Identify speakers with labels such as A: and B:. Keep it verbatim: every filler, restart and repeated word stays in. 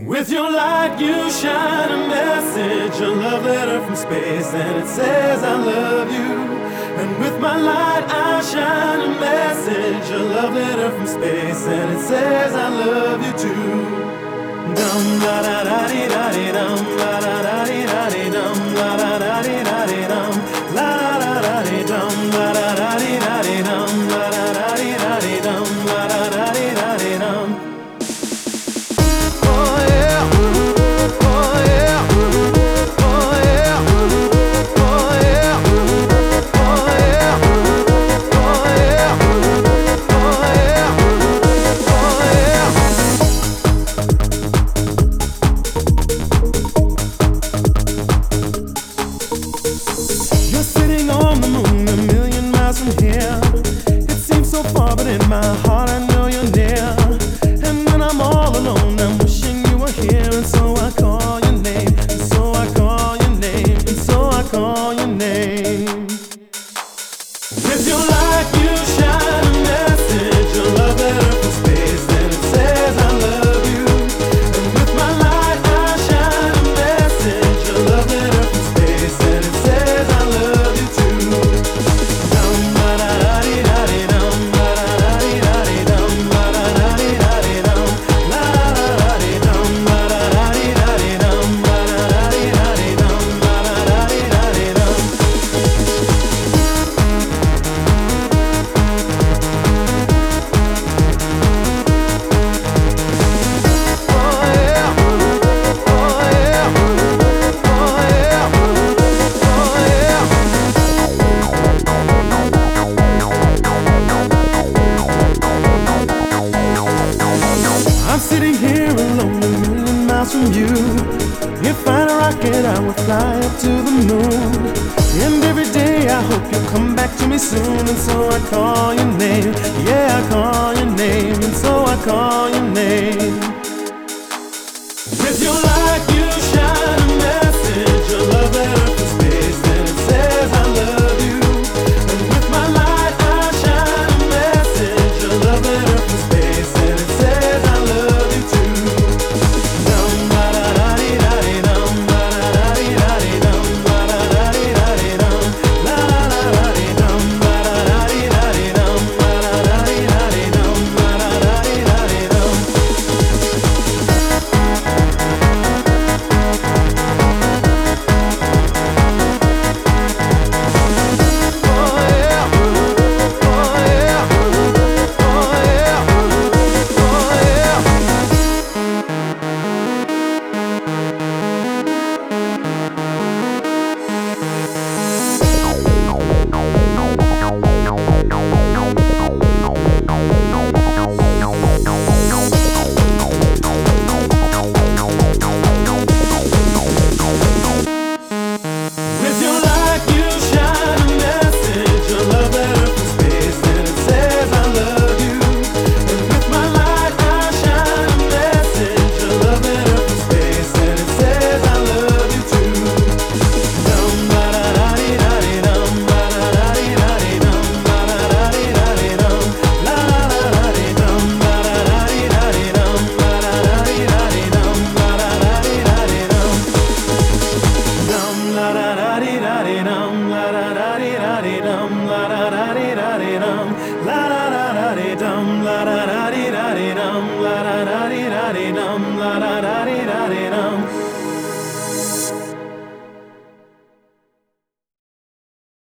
A: With your light you shine a message, a love letter from space, and it says I love you. And with my light I shine a message, a love letter from space, and it says I love you too. Dum da da da dee da dee dum da da da dee da dee dum da da da dee da dee dum la da da da dee dum da da da dee da dee dum da da da dee da dee dum da da da dee da dee dum.
B: Call your name, and so I call your name.